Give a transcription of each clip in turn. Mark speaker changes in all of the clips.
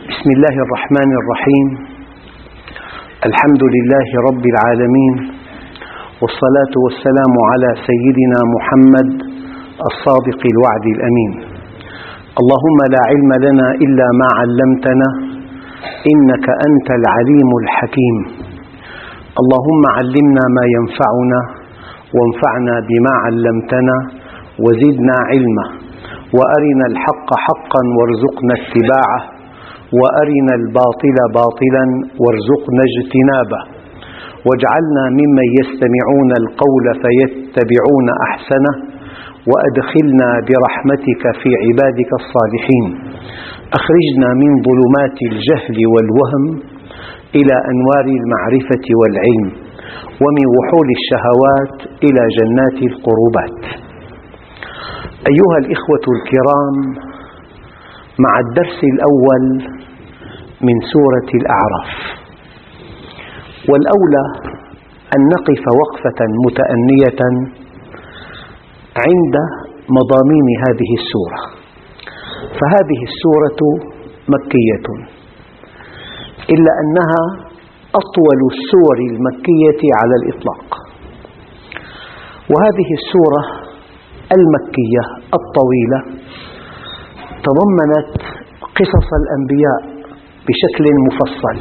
Speaker 1: بسم الله الرحمن الرحيم. الحمد لله رب العالمين، والصلاة والسلام على سيدنا محمد الصادق الوعد الأمين. اللهم لا علم لنا إلا ما علمتنا إنك أنت العليم الحكيم. اللهم علمنا ما ينفعنا وانفعنا بما علمتنا وزدنا علما، وأرنا الحق حقا وارزقنا اتباعه، وأرنا الباطل باطلا وارزقنا اجتنابه، واجعلنا ممن يستمعون القول فيتبعون أحسنه، وأدخلنا برحمتك في عبادك الصالحين. أخرجنا من ظلمات الجهل والوهم إلى أنوار المعرفة والعلم، ومن وحول الشهوات إلى جنات القربات. أيها الإخوة الكرام، مع الدرس الأول من سورة الأعراف، والأولى أن نقف وقفة متأنية عند مضامين هذه السورة. فهذه السورة مكية، إلا أنها أطول السور المكية على الإطلاق. وهذه السورة المكية الطويلة تضمنت قصص الأنبياء بشكل مفصل.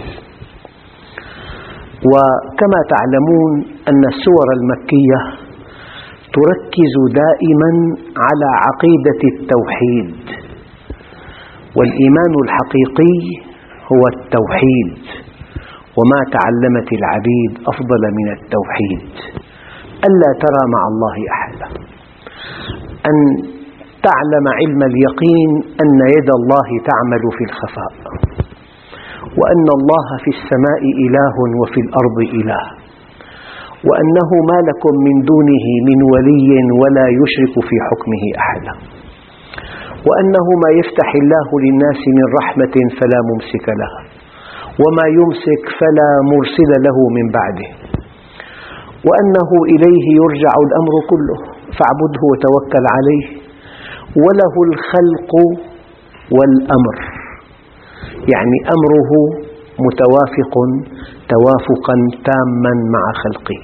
Speaker 1: وكما تعلمون أن السور المكية تركز دائما على عقيدة التوحيد، والإيمان الحقيقي هو التوحيد، وما تعلمت العبيد أفضل من التوحيد: ألا ترى مع الله أحدا، أن تعلم علم اليقين أن يد الله تعمل في الخفاء، وأن الله في السماء إله وفي الأرض إله، وأنه ما لكم من دونه من ولي ولا يشرك في حكمه أحدا، وأنه ما يفتح الله للناس من رحمة فلا ممسك لها، وما يمسك فلا مرسل له من بعده، وأنه إليه يرجع الأمر كله فاعبده وتوكل عليه، وله الخلق والأمر، يعني أمره متوافق توافقا تاما مع خلقه.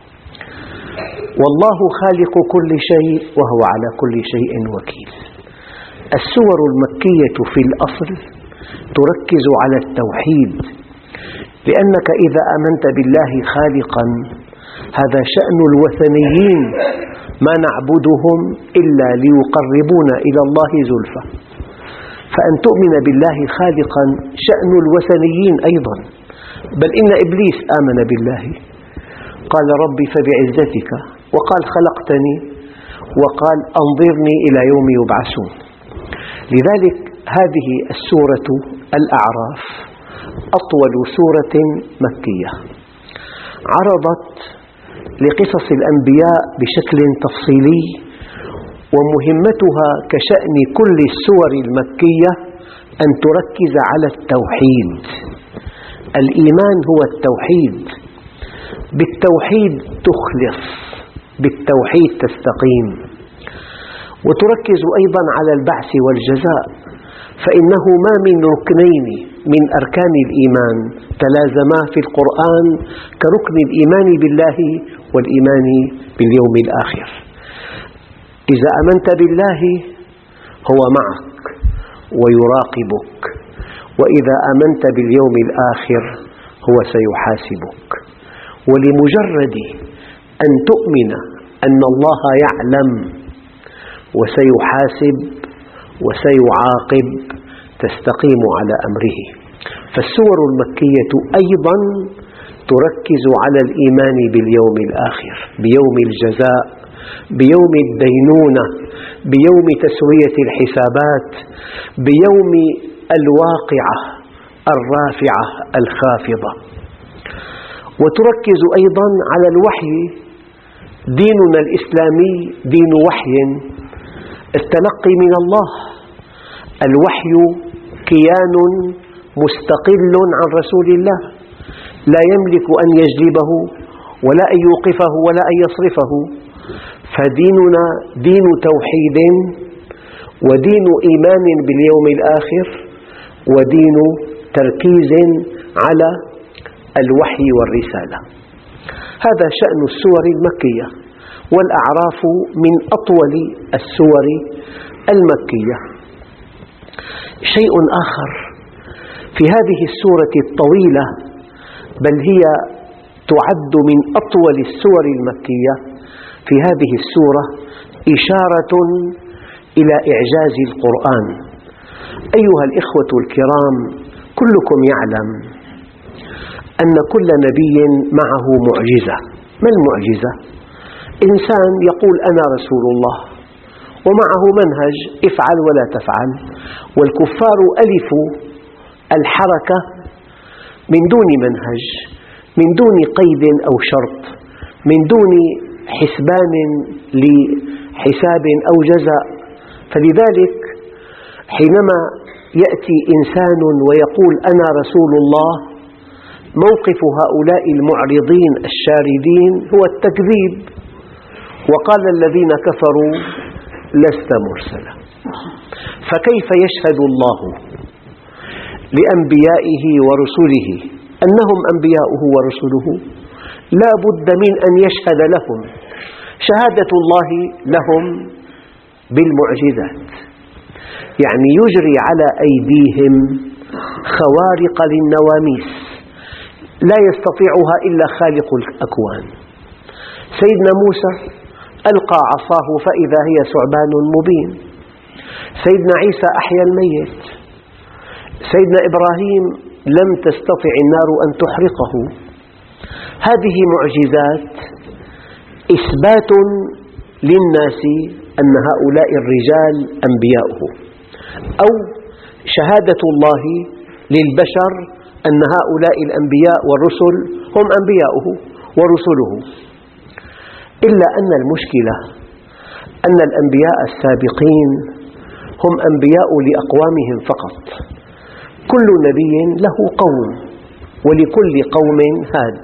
Speaker 1: والله خالق كل شيء وهو على كل شيء وكيل. السور المكية في الأصل تركز على التوحيد، لأنك إذا آمنت بالله خالقا، هذا شأن الوثنيين، ما نعبدهم إلا ليقربونا إلى الله زلفى. فأن تؤمن بالله خالقا شأن الوثنيين أيضا، بل إن إبليس آمن بالله، قال ربي فبعزتك، وقال خلقتني، وقال أنظرني إلى يوم يبعثون. لذلك هذه السورة الأعراف أطول سورة مكية، عرضت لقصص الأنبياء بشكل تفصيلي، ومهمتها كشأن كل السور المكية أن تركز على التوحيد. الإيمان هو التوحيد، بالتوحيد تخلص، بالتوحيد تستقيم. وتركز أيضا على البعث والجزاء، فإنه ما من ركنين من أركان الإيمان تلازما في القرآن كركن الإيمان بالله والإيمان باليوم الآخر. إذا آمنت بالله هو معك ويراقبك، وإذا آمنت باليوم الآخر هو سيحاسبك. ولمجرد أن تؤمن أن الله يعلم وسيحاسب وسيعاقب تستقيم على أمره. فالسور المكية أيضا تركز على الإيمان باليوم الآخر، بيوم الجزاء، بيوم الدينونة، بيوم تسوية الحسابات، بيوم الواقعة الرافعة الخافضة. وتركز أيضا على الوحي. ديننا الإسلامي دين وحي، التلقي من الله. الوحي كيان مستقل عن رسول الله، لا يملك أن يجلبه ولا أن يوقفه ولا أن يصرفه. فديننا دين توحيد، ودين إيمان باليوم الآخر، ودين تركيز على الوحي والرسالة. هذا شأن السور المكية، والأعراف من أطول السور المكية. شيء آخر في هذه السورة الطويلة، بل هي تعد من أطول السور المكية، في هذه السورة إشارة إلى إعجاز القرآن. أيها الإخوة الكرام، كلكم يعلم أن كل نبي معه معجزة. ما المعجزة؟ إنسان يقول أنا رسول الله ومعه منهج افعل ولا تفعل، والكفار ألفوا الحركة من دون منهج، من دون قيد أو شرط، من دون حسبان لحساب أو جزاء. فلذلك حينما يأتي إنسان ويقول أنا رسول الله، موقف هؤلاء المعرضين الشاردين هو التكذيب، وقال الذين كفروا لست مرسلا. فكيف يشهد الله لأنبيائه ورسله أنهم أنبياؤه ورسله؟ لا بد من أن يشهد لهم شهادة الله لهم بالمعجزات، يعني يجري على أيديهم خوارق للنواميس لا يستطيعها إلا خالق الأكوان. سيدنا موسى ألقى عصاه فإذا هي ثعبان مبين. سيدنا عيسى أحيا الميت. سيدنا إبراهيم لم تستطع النار أن تحرقه. هذه معجزات إثبات للناس أن هؤلاء الرجال أنبياؤه، أو شهادة الله للبشر أن هؤلاء الأنبياء والرسل هم أنبياؤه ورسله. إلا أن المشكلة أن الأنبياء السابقين هم أنبياء لأقوامهم فقط. كل نبي له قوم، ولكل قوم هاد.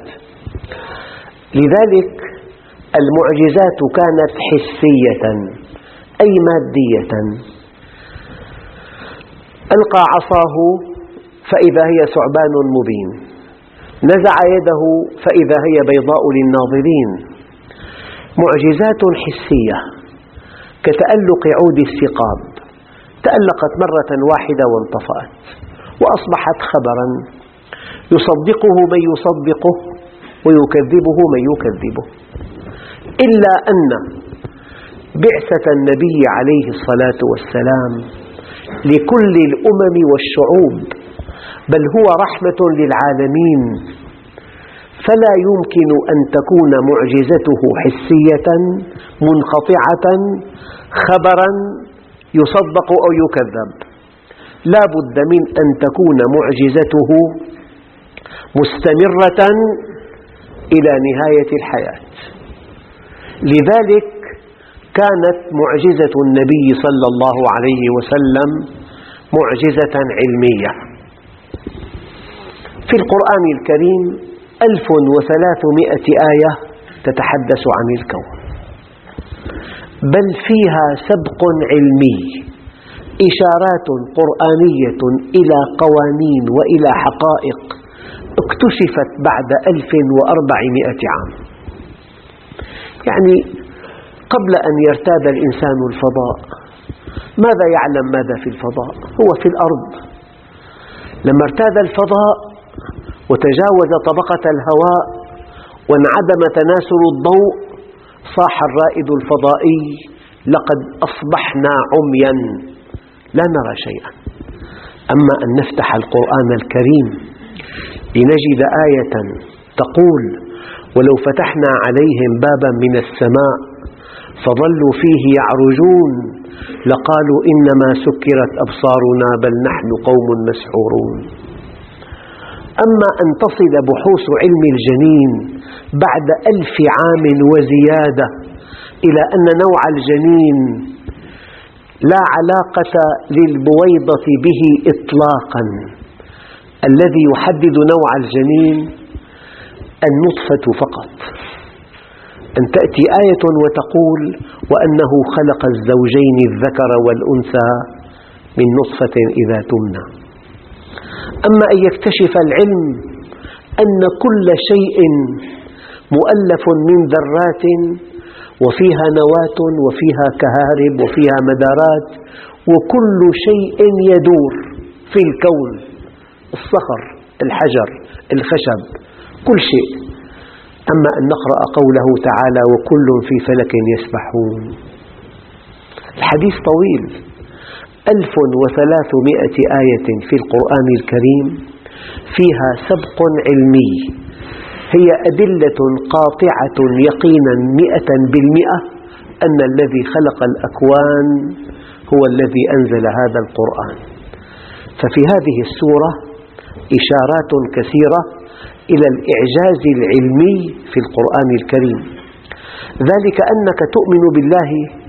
Speaker 1: لذلك المعجزات كانت حسية أي مادية. ألقى عصاه فإذا هي ثعبان مبين، نزع يده فإذا هي بيضاء للناظرين. معجزات حسية كتألق عود الثقاب، تألقت مرة واحدة وانطفأت وأصبحت خبرا يصدقه من يصدقه ويكذبه من يكذبه. إلا أن بعثة النبي عليه الصلاة والسلام لكل الأمم والشعوب، بل هو رحمة للعالمين، فلا يمكن أن تكون معجزته حسية منقطعة خبرا يصدق أو يكذب. لا بد من أن تكون معجزته مستمرة إلى نهاية الحياة. لذلك كانت معجزة النبي صلى الله عليه وسلم معجزة علمية. في القرآن الكريم 1300 آية تتحدث عن الكون، بل فيها سبق علمي، إشارات قرآنية إلى قوانين وإلى حقائق اكتشفت بعد 1400 عام. يعني قبل أن يرتاد الإنسان الفضاء، ماذا يعلم ماذا في الفضاء؟ هو في الأرض. لما ارتاد الفضاء وتجاوز طبقة الهواء وانعدم تناسل الضوء، صاح الرائد الفضائي: لقد أصبحنا عميا لا نرى شيئا. أما أن نفتح القرآن الكريم لنجد آية تقول: ولو فتحنا عليهم بابا من السماء فظلوا فيه يعرجون لقالوا إنما سكرت أبصارنا بل نحن قوم مسحورون. أما أن تصل بحوث علم الجنين بعد 1000 عام وزيادة إلى أن نوع الجنين لا علاقة للبويضة به إطلاقا، الذي يحدد نوع الجنين النطفة فقط. أن تأتي آية وتقول: وأنه خلق الزوجين الذكر والأنثى من نطفة إذا تمنى. أما أن يكتشف العلم أن كل شيء مؤلف من ذرات وفيها نواة وفيها كهارب وفيها مدارات، وكل شيء يدور في الكون، الصخر، الحجر، الخشب، كل شيء. أما أن نقرأ قوله تعالى وكل في فلك يسبحون. الحديث طويل، 1300 آية في القرآن الكريم فيها سبق علمي، هي أدلة قاطعة يقينا 100% أن الذي خلق الأكوان هو الذي أنزل هذا القرآن. ففي هذه السورة إشارات كثيرة إلى الإعجاز العلمي في القرآن الكريم، ذلك أنك تؤمن بالله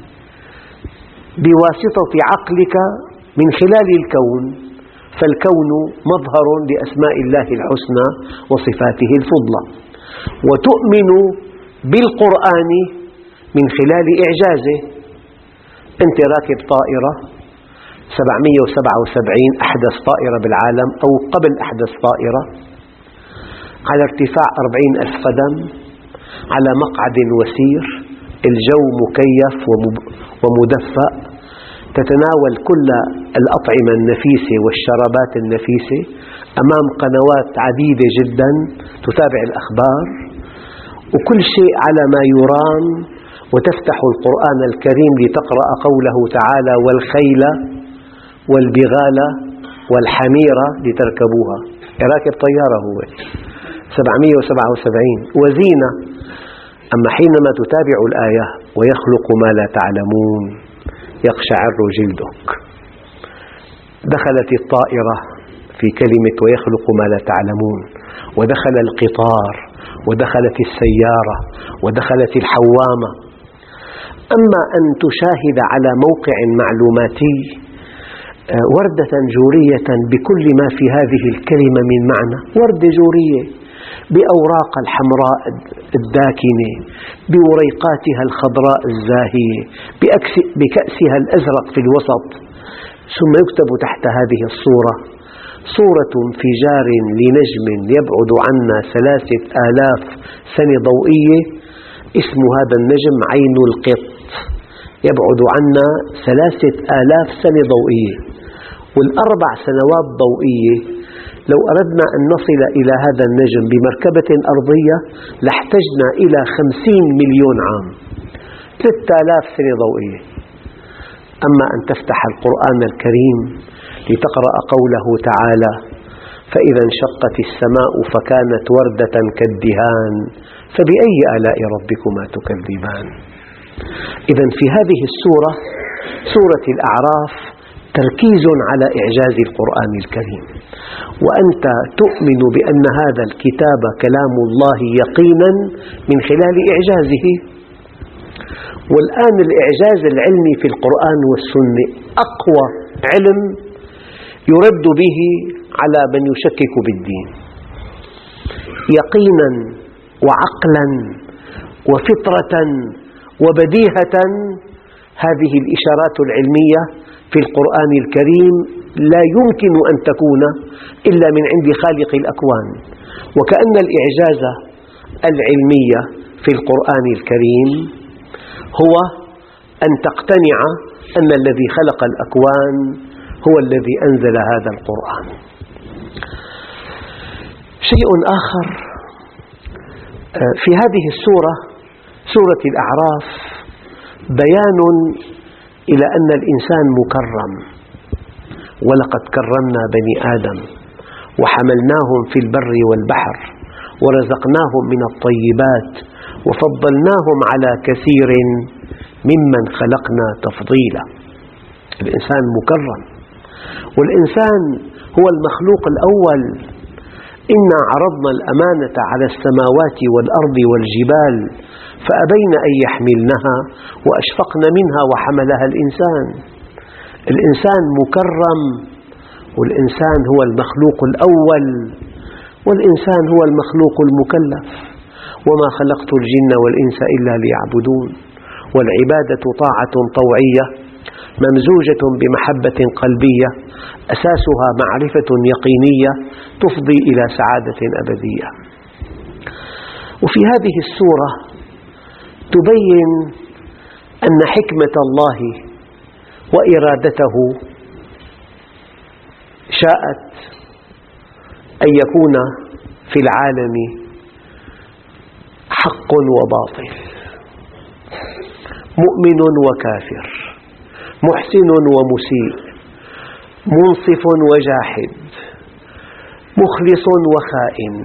Speaker 1: بواسطة عقلك من خلال الكون، فالكون مظهر لأسماء الله الحسنى وصفاته الفضلى، وتؤمن بالقرآن من خلال إعجازه. أنت راكب طائرة 777 أحدث طائرة بالعالم أو قبل أحدث طائرة، على ارتفاع 40,000 قدم، على مقعد وسير، الجو مكيف ومدفأ، تتناول كل الأطعمة النفيسة والشرابات النفيسة، أمام قنوات عديدة جدا تتابع الأخبار، وكل شيء على ما يرام. وتفتح القرآن الكريم لتقرأ قوله تعالى والخيل والبغال والحمير لتركبوها، راكب طيارة هو 777 وزينة. أما حينما تتابع الآية ويخلق ما لا تعلمون يقشعر جلدك، دخلت الطائرة في كلمة ويخلق ما لا تعلمون، ودخل القطار، ودخلت السيارة، ودخلت الحوامة. أما أن تشاهد على موقع معلوماتي وردة جورية بكل ما في هذه الكلمة من معنى، وردة جورية بأوراق الحمراء الداكنة، بوريقاتها الخضراء الزاهية، بكأسها الأزرق في الوسط، ثم يكتب تحت هذه الصورة صورة انفجار لنجم يبعد عنا 3000 سنة ضوئية، اسم هذا النجم عين القط، يبعد عنا 3000 سنة ضوئية، وال4 سنوات ضوئية لو أردنا أن نصل إلى هذا النجم بمركبة أرضية لاحتجنا إلى 50 مليون عام، 3000 سنة ضوئية. أما أن تفتح القرآن الكريم لتقرأ قوله تعالى فإذا انشقت السماء فكانت وردة كالدهان فبأي آلاء ربكما تكذبان. إذن في هذه السورة، سورة الأعراف، تركيز على إعجاز القرآن الكريم، وأنت تؤمن بأن هذا الكتاب كلام الله يقينا من خلال إعجازه. والآن الإعجاز العلمي في القرآن والسنة أقوى علم يرد به على من يشكك بالدين، يقينا وعقلا وفطرة وبديهة. هذه الإشارات العلمية في القرآن الكريم لا يمكن أن تكون إلا من عند خالق الأكوان، وكأن الإعجاز العلمي في القرآن الكريم هو أن تقتنع أن الذي خلق الأكوان هو الذي أنزل هذا القرآن. شيء آخر في هذه السورة، سورة الأعراف، بيان إلى أن الإنسان مكرم، ولقد كرمنا بني آدم وحملناهم في البر والبحر ورزقناهم من الطيبات وفضلناهم على كثير ممن خلقنا تفضيلا. الإنسان مكرم، والإنسان هو المخلوق الأول. إنا عرضنا الأمانة على السماوات والأرض والجبال فأبين أن يحملنها وأشفقن منها وحملها الإنسان. الإنسان مكرم، والإنسان هو المخلوق الأول، والإنسان هو المخلوق المكلف. وما خلقت الجن والإنس إلا ليعبدون. والعبادة طاعة طوعية ممزوجة بمحبة قلبية أساسها معرفة يقينية تفضي إلى سعادة أبدية. وفي هذه السورة تبين أن حكمة الله وإرادته شاءت أن يكون في العالم حق وباطل، مؤمن وكافر، محسن ومسيء، منصف وجاحد، مخلص وخائن.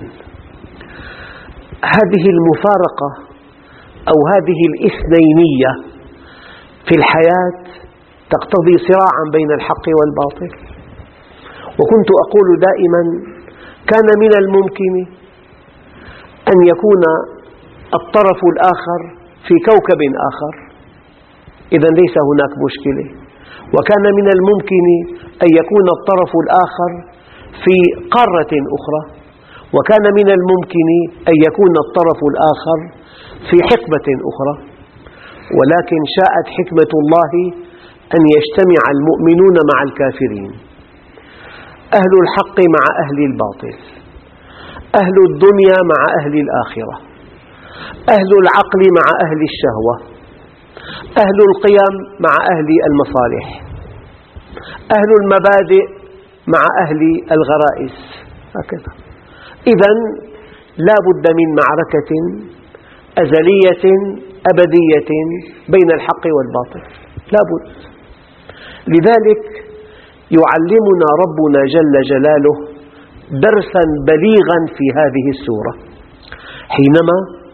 Speaker 1: هذه المفارقة أو هذه الاثنينية في الحياة تقتضي صراعا بين الحق والباطل. وكنت أقول دائما كان من الممكن أن يكون الطرف الآخر في كوكب آخر، إذن ليس هناك مشكلة. وكان من الممكن أن يكون الطرف الآخر في قارة أخرى، وكان من الممكن أن يكون الطرف الآخر في حقبة أخرى. ولكن شاءت حكمة الله أن يجتمع المؤمنون مع الكافرين، أهل الحق مع أهل الباطل، أهل الدنيا مع أهل الآخرة، أهل العقل مع أهل الشهوة، أهل القيم مع أهل المصالح، أهل المبادئ مع أهل الغرائز، هكذا. إذن لا بد من معركة أزلية أبدية بين الحق والباطل، لا بد. لذلك يعلمنا ربنا جل جلاله درسا بليغا في هذه السورة حينما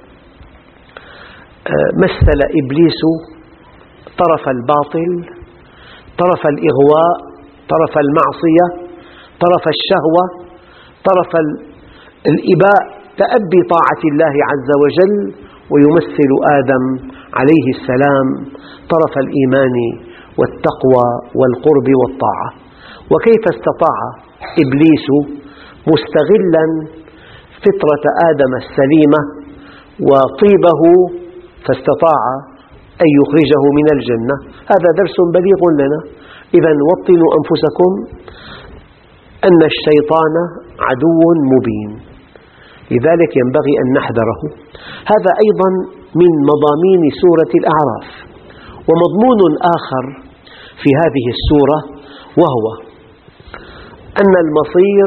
Speaker 1: مثل إبليس طرف الباطل، طرف الإغواء، طرف المعصية، طرف الشهوة، طرف الإباء، تأبي طاعة الله عز وجل، ويمثل آدم عليه السلام طرف الإيمان والتقوى والقرب والطاعة. وكيف استطاع إبليس مستغلا فطرة آدم السليمة وطيبه فاستطاع أن يخرجه من الجنة. هذا درس بليغ لنا. إذن وطنوا أنفسكم أن الشيطان عدو مبين، لذلك ينبغي أن نحذره. هذا أيضا من مضامين سورة الأعراف. ومضمون آخر في هذه السورة وهو أن المصير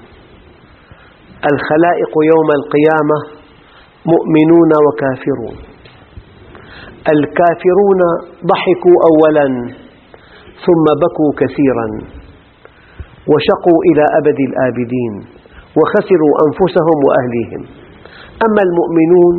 Speaker 1: الخلائق يوم القيامة مؤمنون وكافرون. الكافرون ضحكوا أولا ثم بكوا كثيرا وشقوا إلى أبد الآبدين وخسروا أنفسهم وأهليهم. أما المؤمنون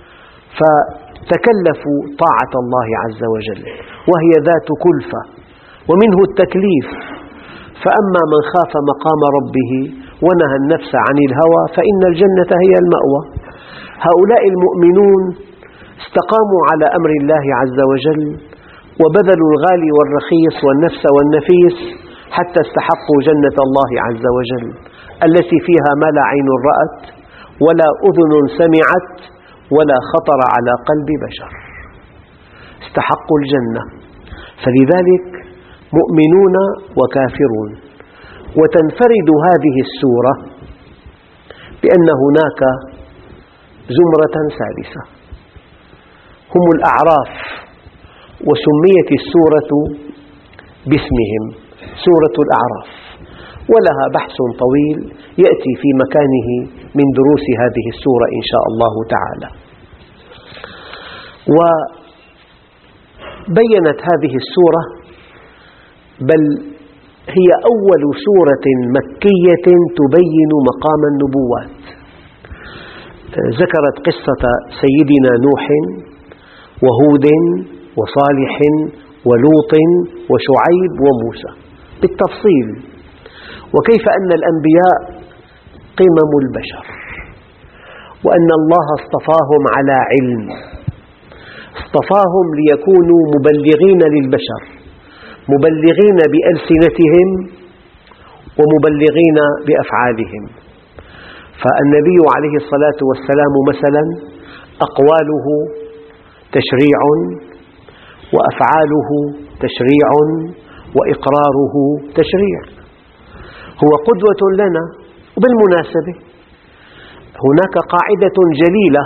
Speaker 1: فتكلفوا طاعة الله عز وجل، وهي ذات كلفة ومنه التكليف. فأما من خاف مقام ربه ونهى النفس عن الهوى فإن الجنة هي المأوى. هؤلاء المؤمنون استقاموا على أمر الله عز وجل وبذلوا الغالي والرخيص والنفس والنفيس حتى استحقوا جنة الله عز وجل التي فيها ما لا عين رأت ولا أذن سمعت ولا خطر على قلب بشر. استحقوا الجنة. فلذلك مؤمنون وكافرون. وتنفرد هذه السورة بأن هناك زمرة ثالثة هم الأعراف، وسميت السورة باسمهم سورة الأعراف، ولها بحث طويل يأتي في مكانه من دروس هذه السورة إن شاء الله تعالى. وبينت هذه السورة، بل هي أول سورة مكية تبين مقام النبوات. ذكرت قصة سيدنا نوح وهود وصالح ولوط وشعيب وموسى بالتفصيل، وكيف أن الأنبياء قمم البشر، وأن الله اصطفاهم على علم، اصطفاهم ليكونوا مبلغين للبشر، مبلغين بألسنتهم ومبلغين بأفعالهم. فالنبي عليه الصلاة والسلام مثلا أقواله تشريع وأفعاله تشريع وإقراره تشريع، هو قدوة لنا. وبالمناسبة هناك قاعدة جليلة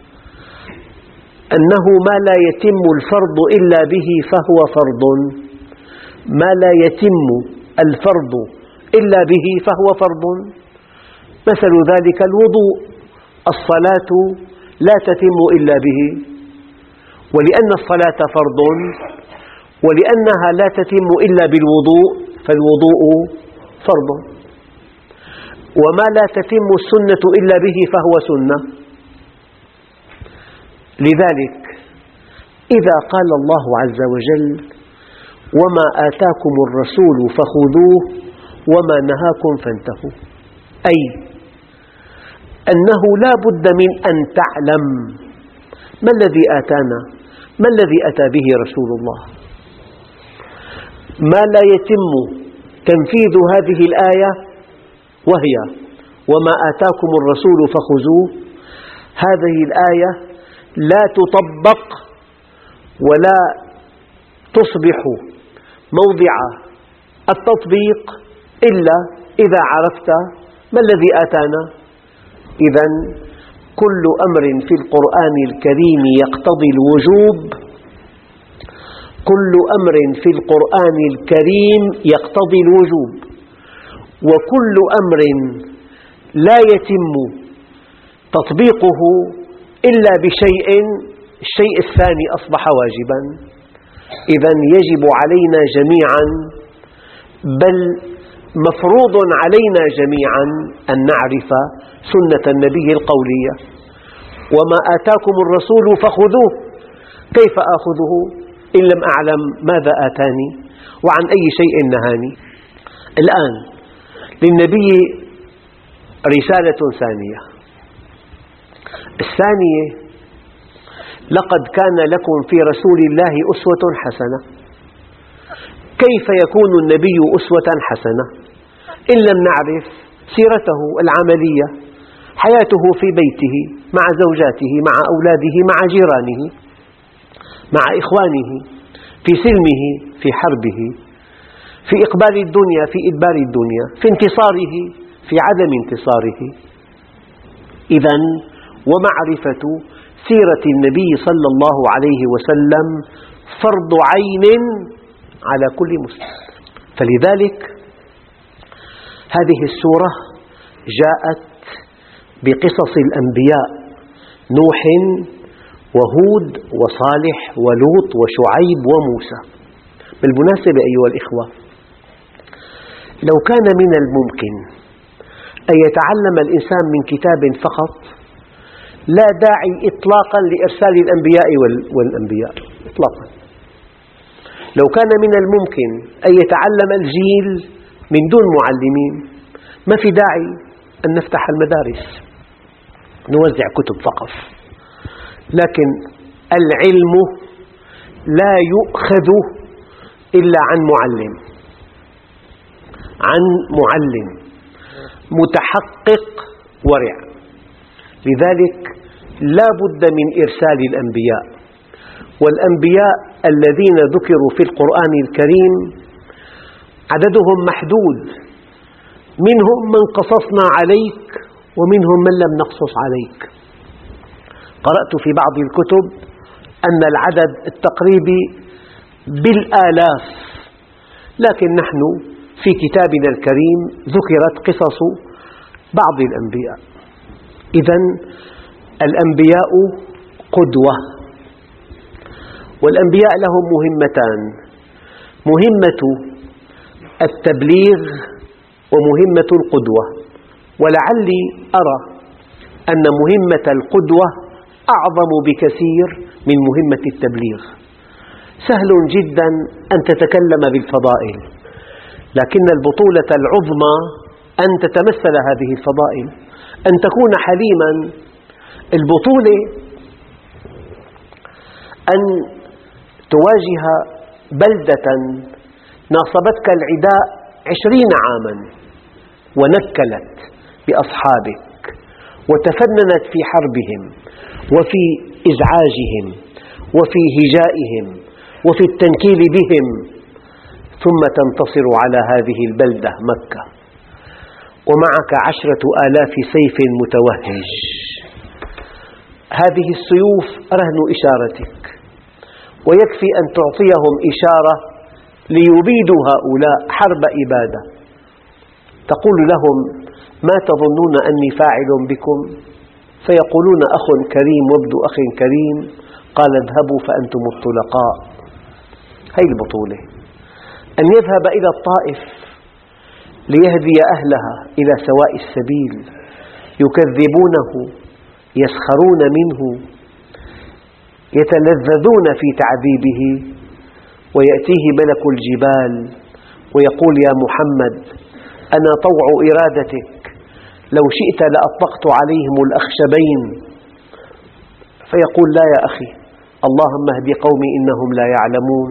Speaker 1: أنه ما لا يتم الفرض إلا به فهو فرض، ما لا يتم الفرض إلا به فهو فرض. مثل ذلك الوضوء، الصلاة لا تتم إلا به، ولأن الصلاة فرض ولأنها لا تتم إلا بالوضوء فالوضوء فرض. وما لا تتم السنة إلا به فهو سنة. لذلك إذا قال الله عز وجل وما آتاكم الرسول فخذوه وما نهاكم فانتهوا، أي أنه لا بد من أن تعلم ما الذي آتانا، ما الذي أتى به رسول الله. ما لا يتم تنفيذ هذه الآية وهي وما آتاكم الرسول فخذوه، هذه الآية لا تطبق ولا تصبح موضع التطبيق إلا إذا عرفت ما الذي آتانا. إذن كل أمر في القرآن الكريم يقتضي الوجوب، كل أمر في القرآن الكريم يقتضي الوجوب، وكل أمر لا يتم تطبيقه إلا بشيء، الشيء الثاني أصبح واجباً. إذن يجب علينا جميعاً، بل مفروض علينا جميعاً أن نعرف سنة النبي القولية. وما آتاكم الرسول فخذوه، كيف آخذه إن لم أعلم ماذا آتاني وعن أي شيء نهاني؟ الآن للنبي رسالة ثانية. الثانية: لقد كان لكم في رسول الله أسوة حسنة. كيف يكون النبي أسوة حسنة إن لم نعرف سيرته العملية، حياته في بيته مع زوجاته مع أولاده مع جيرانه مع إخوانه، في سلمه في حربه، في إقبال الدنيا في إدبار الدنيا، في انتصاره في عدم انتصاره. إذن ومعرفة سيرة النبي صلى الله عليه وسلم فرض عين على كل مسلم. فلذلك هذه السورة جاءت بقصص الأنبياء نوح وهود وصالح ولوط وشعيب وموسى. بالمناسبة أيها الإخوة، لو كان من الممكن أن يتعلم الإنسان من كتاب فقط لا داعي إطلاقاً لإرسال الأنبياء والأنبياء إطلاقاً. لو كان من الممكن أن يتعلم الجيل من دون معلمين ما في داعي أن نفتح المدارس نوزع كتب فقط. لكن العلم لا يؤخذ إلا عن معلم متحقق ورع. لذلك لا بد من إرسال الأنبياء، والأنبياء الذين ذكروا في القرآن الكريم عددهم محدود، منهم من قصصنا عليك ومنهم من لم نقصص عليك. قرأت في بعض الكتب أن العدد التقريبي بالآلاف، لكن نحن في كتابنا الكريم ذكرت قصص بعض الأنبياء. إذن الأنبياء قدوة، والأنبياء لهم مهمتان: مهمة التبليغ ومهمة القدوة. ولعلي أرى أن مهمة القدوة أعظم بكثير من مهمة التبليغ. سهل جدا أن تتكلم بالفضائل، لكن البطولة العظمى أن تتمثل هذه الفضائل، أن تكون حليما. البطولة أن تواجه بلدة ناصبتك العداء 20 عاما ونكلت بأصحابك وتفننت في حربهم وفي إزعاجهم وفي هجائهم وفي التنكيل بهم، ثم تنتصر على هذه البلدة مكة ومعك 10,000 سيف متوهج. هذه السيوف رهن إشارتك، ويكفي أن تعطيهم إشارة ليبيدوا هؤلاء حرب إبادة. تقول لهم: ما تظنون أني فاعل بكم؟ فيقولون: أخ كريم وابن أخ كريم. قال: اذهبوا فأنتم الطلقاء. هذه البطولة، أن يذهب إلى الطائف ليهدي أهلها إلى سواء السبيل، يكذبونه، يسخرون منه، يتلذذون في تعذيبه، ويأتيه ملك الجبال ويقول: يا محمد، أنا طوع إرادتك، لو شئت لأطلقت عليهم الأخشبين. فيقول: لا يا أخي، اللهم اهد قومي إنهم لا يعلمون.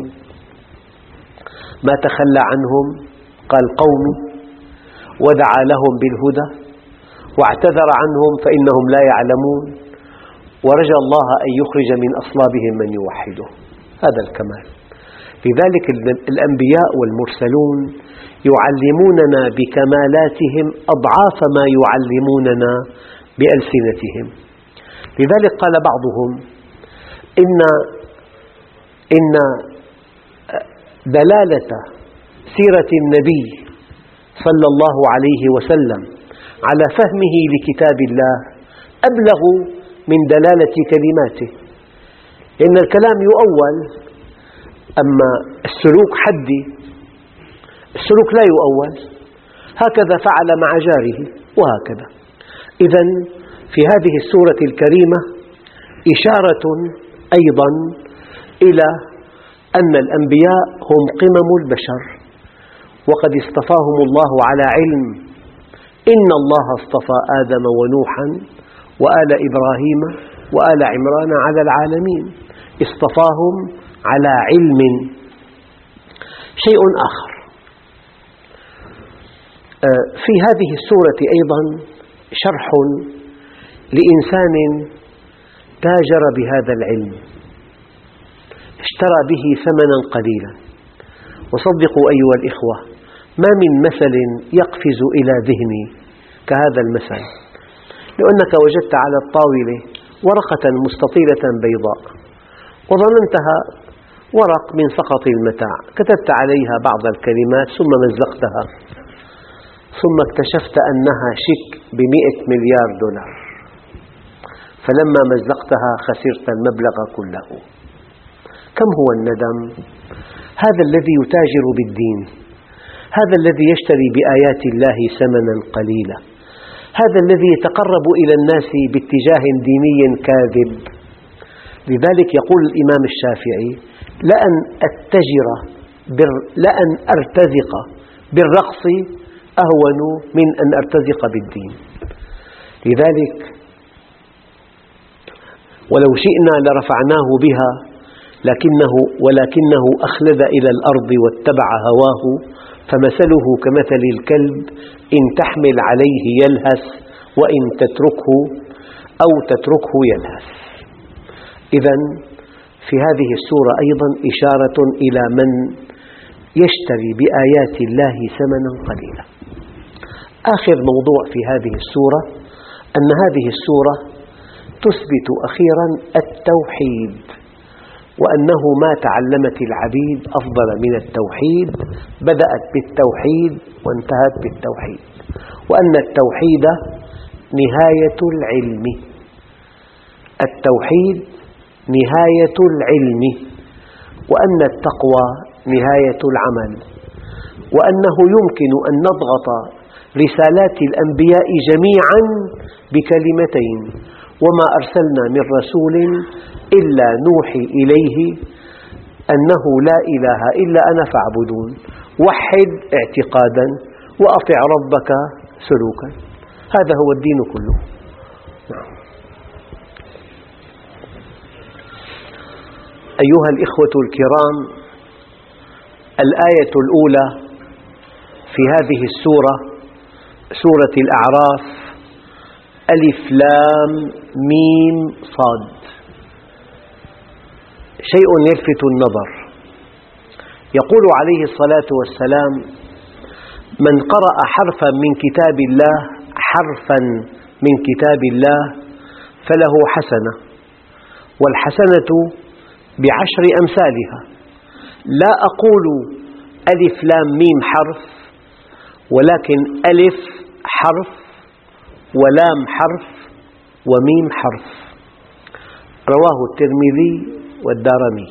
Speaker 1: ما تخلى عنهم، قال: قومي، ودعا لهم بالهدى، واعتذر عنهم فإنهم لا يعلمون، ورجى الله أن يخرج من أصلابهم من يوحده. هذا الكمال. لذلك الأنبياء والمرسلون يعلموننا بكمالاتهم أضعاف ما يعلموننا بألسنتهم. لذلك قال بعضهم: إن دلالة سيرة النبي صلى الله عليه وسلم على فهمه لكتاب الله أبلغ من دلالة كلماته، لأن الكلام يؤول، أما السلوك حدي، السلوك لا يؤول. هكذا فعل مع جاره وهكذا. إذن في هذه السورة الكريمة إشارة أيضا إلى أن الأنبياء هم قمم البشر، وقد اصطفاهم الله على علم. إن الله اصطفى آدم ونوحا وآل إبراهيم وآل عمران على العالمين، اصطفاهم على علم. شيء آخر، في هذه السورة أيضا شرح لإنسان تاجر بهذا العلم، اشترى به ثمنا قليلا. وصدقوا أيها الإخوة، ما من مثل يقفز إلى ذهني كهذا المثل. لو أنك وجدت على الطاولة ورقة مستطيلة بيضاء وظننتها ورق من سقط المتاع، كتبت عليها بعض الكلمات ثم مزقتها، ثم اكتشفت أنها شيك ب100 مليار دولار، فلما مزقتها خسرت المبلغ كله. كم هو الندم؟ هذا الذي يتاجر بالدين، هذا الذي يشتري بآيات الله ثمنا قليلا، هذا الذي يتقرب إلى الناس باتجاه ديني كاذب. لذلك يقول الإمام الشافعي: لأن أرتزق بالرقص أهون من أن أرتزق بالدين. لذلك ولو شئنا لرفعناه بها ولكنه أخلد إلى الأرض واتبع هواه، فمثله كمثل الكلب إن تحمل عليه يلهث وإن تتركه يلهث. إذن في هذه السورة أيضا إشارة إلى من يشتري بآيات الله ثمنا قليلا. آخر موضوع في هذه السورة أن هذه السورة تثبت أخيرا التوحيد، وأنه ما تعلمت العبيد أفضل من التوحيد، بدأت بالتوحيد وانتهت بالتوحيد، وأن التوحيد نهاية العلم، التوحيد نهاية العلم، وأن التقوى نهاية العمل، وأنه يمكن أن نضغط رسالات الأنبياء جميعا بكلمتين: وما أرسلنا من رسول إلا نوحي إليه أنه لا إله إلا أنا فاعبدون. وحد اعتقادا وأطع ربك سلوكا. هذا هو الدين كله. أيها الإخوة الكرام، الآية الأولى في هذه السورة، سورة الأعراف، ألف لام ميم صاد، شيء يلفت النظر. يقول عليه الصلاة والسلام: من قرأ حرفا من كتاب الله حرفا من كتاب الله فله حسنة، والحسنة ب10 أمثالها. لا أقول ألف لام ميم حرف، ولكن ألف حرف ولام حرف وميم حرف. رواه الترمذي والدارمي.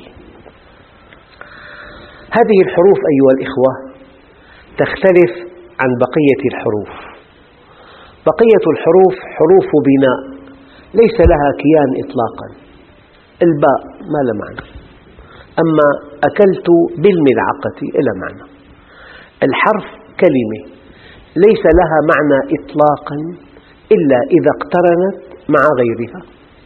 Speaker 1: هذه الحروف أيها الإخوة تختلف عن بقية الحروف. بقية الحروف حروف بناء ليس لها كيان إطلاقا. الباء ما لها معنى، أما أكلت بالملعقة إلى معنى. الحرف كلمة ليس لها معنى إطلاقا إلا إذا اقترنت مع غيرها.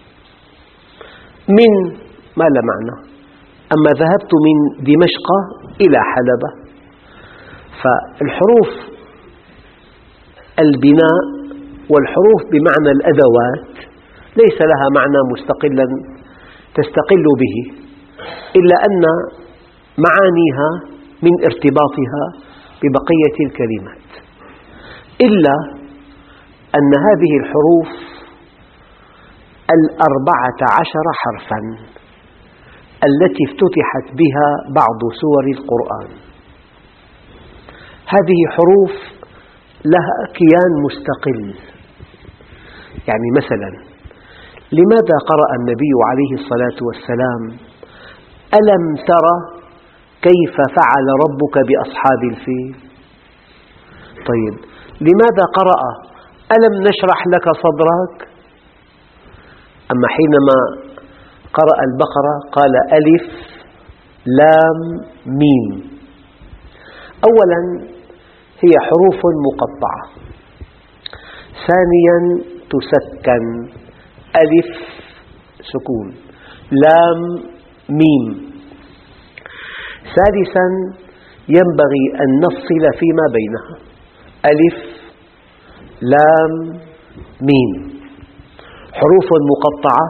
Speaker 1: من ما لها معنى، أما ذهبت من دمشق إلى حلب. فالحروف البناء والحروف بمعنى الأدوات ليس لها معنى مستقلا تستقل به، إلا أن معانيها من ارتباطها ببقية الكلمات، إلا أن هذه الحروف 14 حرفاً التي افتتحت بها بعض سور القرآن، هذه حروف لها كيان مستقل. يعني مثلاً لماذا قرأ النبي عليه الصلاة والسلام: ألم تر كيف فعل ربك بأصحاب الفيل؟ طيب لماذا قرأ: ألم نشرح لك صدرك؟ أما حينما قرأ البقرة قال: ألف لام ميم. أولاً هي حروف مقطعة، ثانياً تسكن، ألف سكون، لام ميم. ثالثاً ينبغي أن نفصل فيما بينها، ألف لام ميم، حروف مقطعة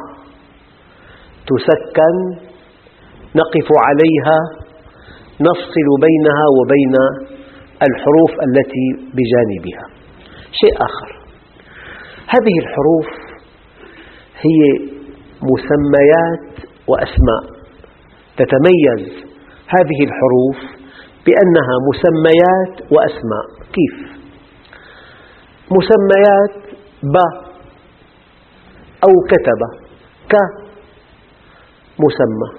Speaker 1: تسكن نقف عليها نفصل بينها وبين الحروف التي بجانبها. شيء آخر، هذه الحروف هي مسميات وأسماء. تتميز هذه الحروف بأنها مسميات وأسماء. كيف؟ مسميات: ب أو كتب، ك مسمى،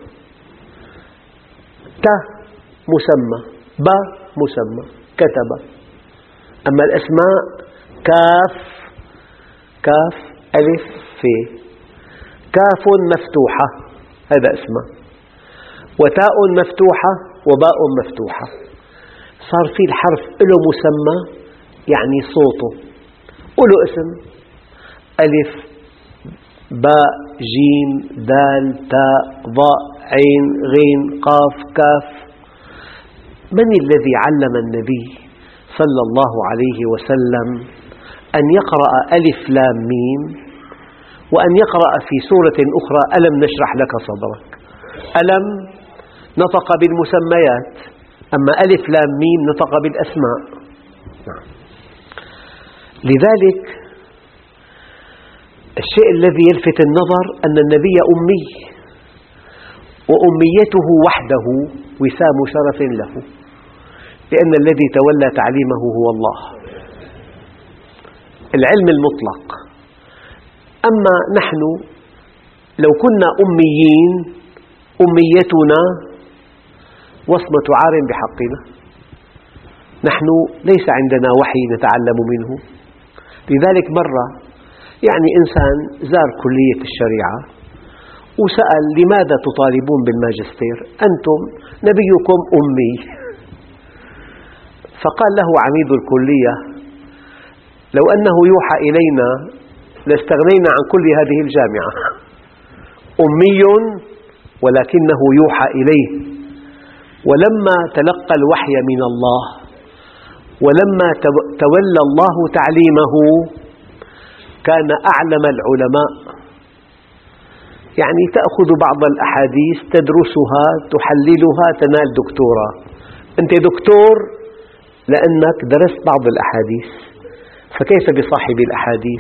Speaker 1: ت مسمى، ب مسمى، كتب. أما الأسماء: كاف كاف ألف ف، كاف مفتوحة هذا اسمه، وتاء مفتوحة وباء مفتوحة. صار في الحرف له مسمى يعني صوته وله اسم: ألف باء جيم دال تاء ضاء عين غين قاف كاف. من الذي علم النبي صلى الله عليه وسلم أن يقرأ ألف لام ميم وأن يقرأ في سورة أخرى ألم نشرح لك صدرك؟ ألم نطق بالمسميات، أما ألف لام ميم نطق بالأسماء. لذلك الشيء الذي يلفت النظر أن النبي أمي، وأميته وحده وسام شرف له، لأن الذي تولى تعليمه هو الله، العلم المطلق. أما نحن لو كنا أميين أميتنا وصمة عار بحقنا. نحن ليس عندنا وحي نتعلم منه. لذلك مرة إنسان زار كلية الشريعة وسأل: لماذا تطالبون بالماجستير؟ أنتم نبيكم أمي. فقال له عميد الكلية: لو أنه يوحى إلينا لاستغنينا عن كل هذه الجامعة. أمي ولكنه يوحى إليه، ولما تلقى الوحي من الله ولما تولى الله تعليمه كان أعلم العلماء. تأخذ بعض الأحاديث تدرسها تحللها تنال دكتوراه، أنت دكتور لأنك درست بعض الأحاديث، فكيف بصاحب الأحاديث؟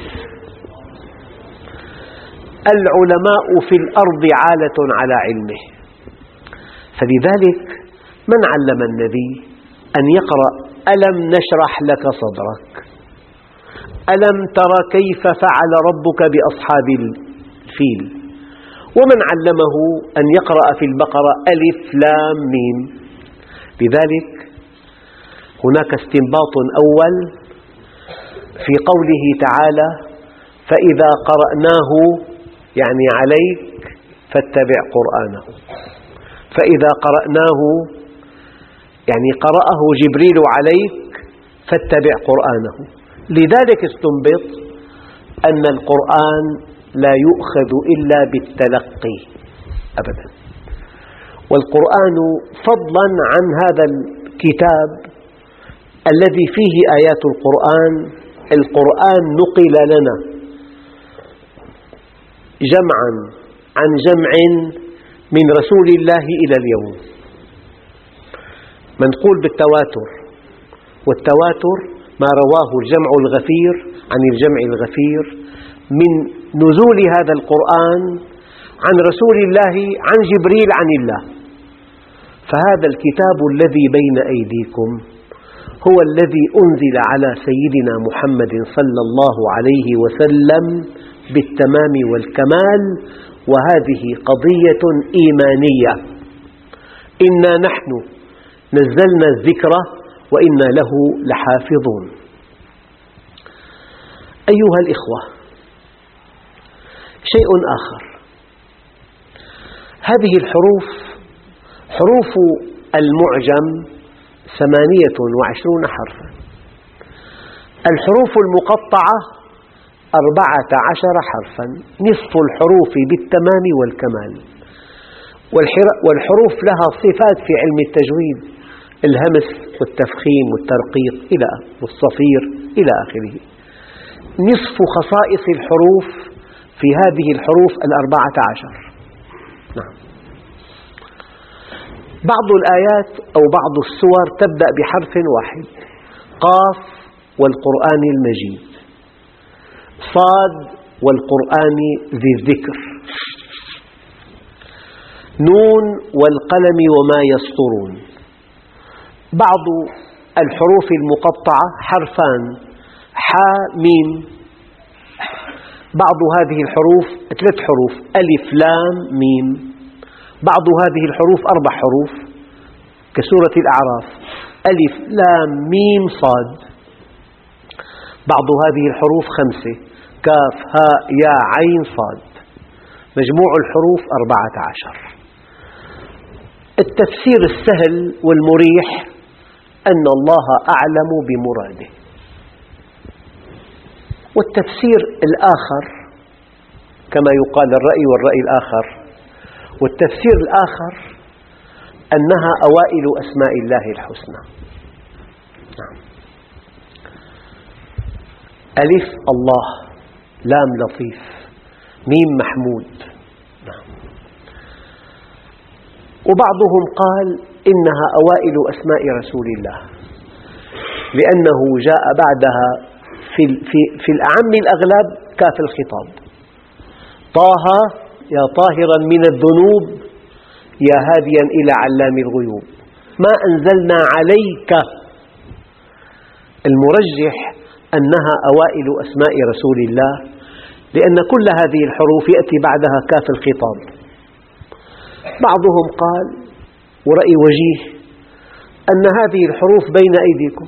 Speaker 1: العلماء في الأرض عالة على علمه، فلذلك من علم النبي أن يقرأ ألم نشرح لك صدرك، ألم تر كيف فعل ربك بأصحاب الفيل، ومن علمه أن يقرأ في البقرة ألف لام ميم. لذلك هناك استنباط أول في قوله تعالى فإذا قرأناه يعني عليك فاتبع قرآنه، فإذا قرأناه يعني قرأه جبريل عليك فاتبع قرآنه. لذلك استنبط أن القرآن لا يؤخذ إلا بالتلقي أبدا، والقرآن فضلا عن هذا الكتاب الذي فيه آيات القرآن نقل لنا جمعا عن جمع من رسول الله إلى اليوم، منقول بالتواتر، والتواتر ما رواه الجمع الغفير عن الجمع الغفير من نزول هذا القرآن عن رسول الله عن جبريل عن الله. فهذا الكتاب الذي بين أيديكم هو الذي أنزل على سيدنا محمد صلى الله عليه وسلم بالتمام والكمال، وهذه قضية إيمانية، إنا نحن نزلنا الذكر وإنا له لحافظون. أيها الإخوة، شيء آخر، هذه الحروف حروف المعجم 28 حرفا، الحروف المقطعة 14 حرفا، نصف الحروف بالتمام والكمال. والحروف لها صفات في علم التجويد، الهمس والتفخيم والترقيق والصفير إلى آخره. نصف خصائص الحروف في هذه الحروف 14. نعم. بعض الآيات أو بعض السور تبدأ بحرف واحد، قاف والقرآن المجيد، صاد والقرآن ذي الذكر، نون والقلم وما يسطرون. بعض الحروف المقطعة حرفان، حاء ميم. بعض هذه الحروف 3 حروف، ألف لام ميم. بعض هذه الحروف 4 حروف كسورة الأعراف، ألف لام ميم صاد. بعض هذه الحروف 5، كاف هاء ياء عين صاد. مجموع الحروف 14. التفسير السهل والمريح أن الله أعلم بمراده، والتفسير الآخر كما يقال الرأي والرأي الآخر، والتفسير الآخر أنها أوائل أسماء الله الحسنى. ألف الله، لام لطيف، ميم محمود. وبعضهم قال إنها أوائل أسماء رسول الله، لأنه جاء بعدها في الأعم الأغلب كاف الخطاب، طه يا طاهرا من الذنوب يا هاديا إلى علام الغيوب، ما أنزلنا عليك. المرجح أنها أوائل أسماء رسول الله، لأن كل هذه الحروف يأتي بعدها كاف الخطاب. بعضهم قال ورأي وجيه أن هذه الحروف بين أيديكم،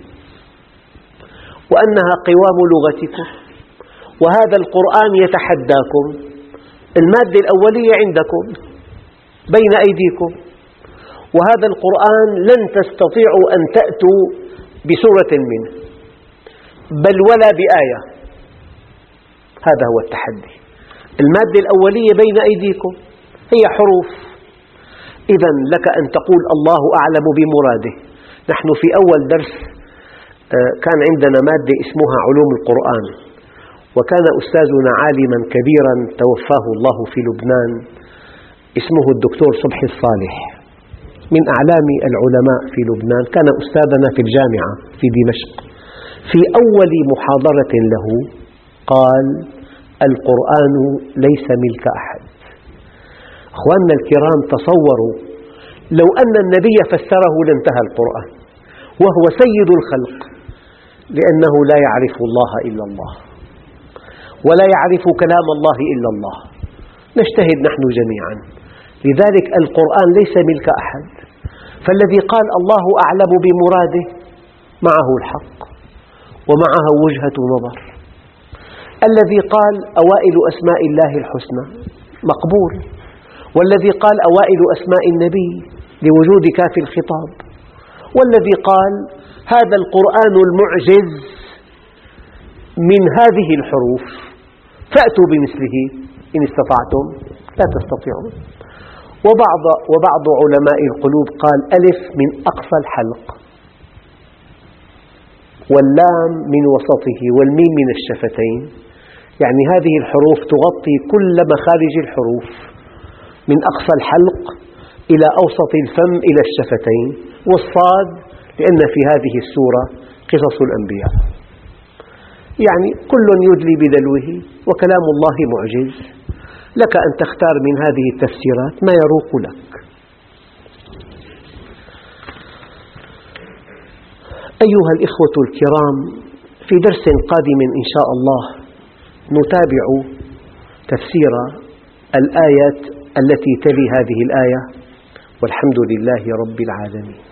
Speaker 1: وأنها قوام لغتكم، وهذا القرآن يتحداكم، المادة الأولية عندكم بين أيديكم، وهذا القرآن لن تستطيعوا أن تأتوا بسورة منه بل ولا بآية. هذا هو التحدي. المادة الأولية بين أيديكم هي حروف، إذن لك أن تقول الله أعلم بمراده. نحن في أول درس كان عندنا مادة اسمها علوم القرآن، وكان أستاذنا عالما كبيرا توفاه الله في لبنان اسمه الدكتور صبحي الصالح، من أعلام العلماء في لبنان، كان أستاذنا في الجامعة في دمشق. في أول محاضرة له قال: القرآن ليس ملك أحد. أخواننا الكرام، تصوروا لو أن النبي فسره لانتهى القرآن، وهو سيد الخلق، لأنه لا يعرف الله إلا الله ولا يعرف كلام الله إلا الله. نجتهد نحن جميعا. لذلك القرآن ليس ملك أحد، فالذي قال الله أعلم بمراده معه الحق ومعه وجهة نظر. الذي قال أوائل أسماء الله الحسنى مقبول، والذي قال أوائل أسماء النبي لوجود كاف الخطاب، والذي قال هذا القرآن المعجز من هذه الحروف فأتوا بمثله إن استطعتم، لا تستطيعون. وبعض علماء القلوب قال ألف من أقصى الحلق، واللام من وسطه، والميم من الشفتين، يعني هذه الحروف تغطي كل مخارج الحروف من أقصى الحلق إلى أوسط الفم إلى الشفتين، والصاد لأن في هذه السورة قصص الأنبياء. يعني كل يدلي بدلوه، وكلام الله معجز، لك أن تختار من هذه التفسيرات ما يروق لك. أيها الإخوة الكرام، في درس قادم إن شاء الله نتابع تفسير الآيات التي تلي هذه الآية، والحمد لله رب العالمين.